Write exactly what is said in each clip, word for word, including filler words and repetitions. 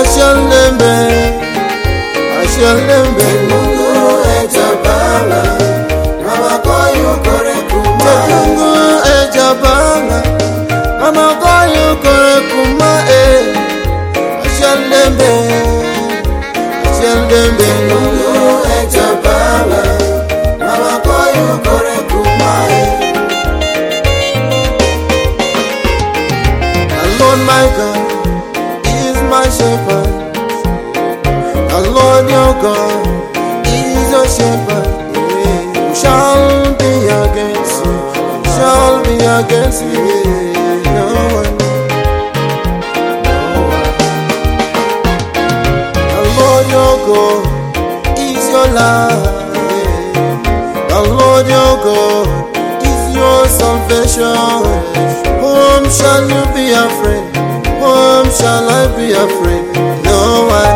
Ashalembe, Ashalembe, Mungu ejabanga, mama koyu kore kuma. Mungu ejabanga, mama koyu kore kuma eh. Ashalembe, Ashalembe, Mungu ejabanga, mama koyu kore kuma eh. Alone my God is my shepherd. The Lord your God is your shepherd. Yeah. Who shall be against you? Who shall be against you? Yeah. No one. No one. The Lord your God is your life. Yeah. The Lord your God is your salvation. Whom shall you be afraid? Whom shall I be afraid? No one.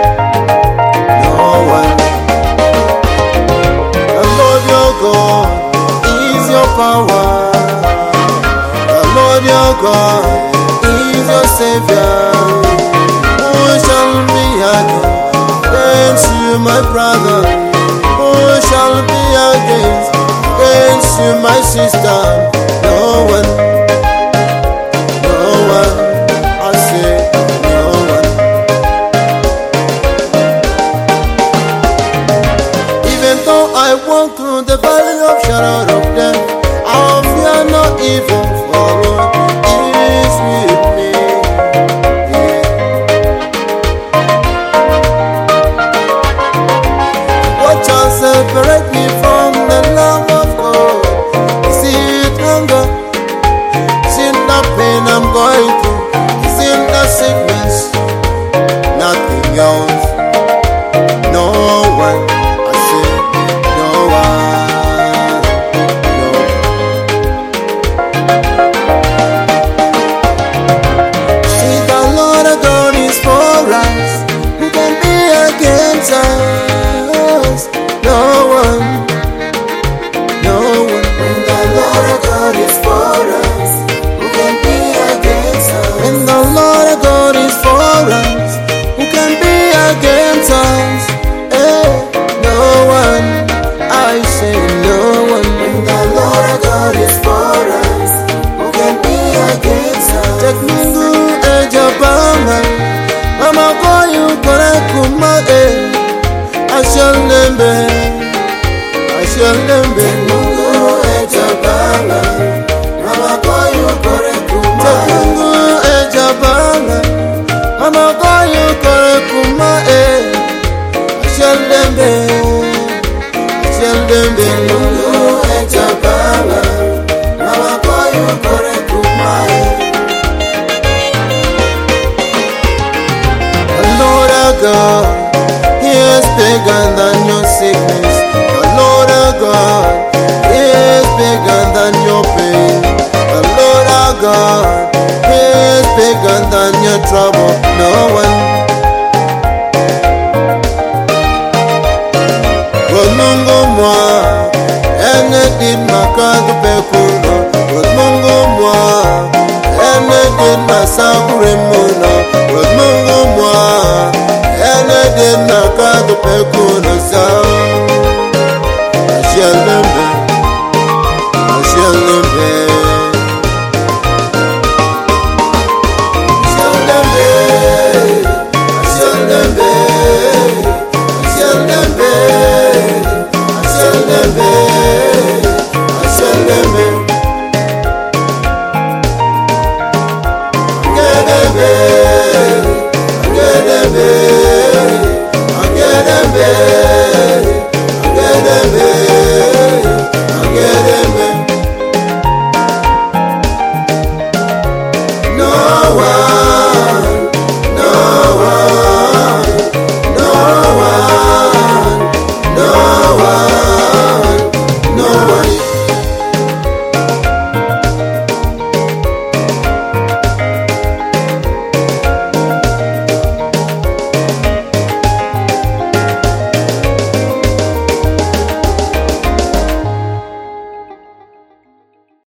God is your power. The Lord your God is your Savior. Who shall be against you, my brother? Who shall be against, against you, my sister? No one. No one. I say no one. Even though I walk through the valley of shadow of death, I'll fear no evil, for Lord is with me. Yeah. What shall separate me from the love of God? Is it hunger? Is it the pain I'm going through? Is it the sickness? Nothing else. No one. Mama koyu kore kuma eh. Ashalembe, Ashalembe, Mungu ejabanga, mama koyu kore kuma eh. Mungu ejabanga, mama koyu kore kuma eh. Ashalembe, Ashalembe, Mungu ejabanga, mama koyu kore kuma eh. God, He is bigger than your sickness. The Lord our God, He is bigger than your pain. The Lord our God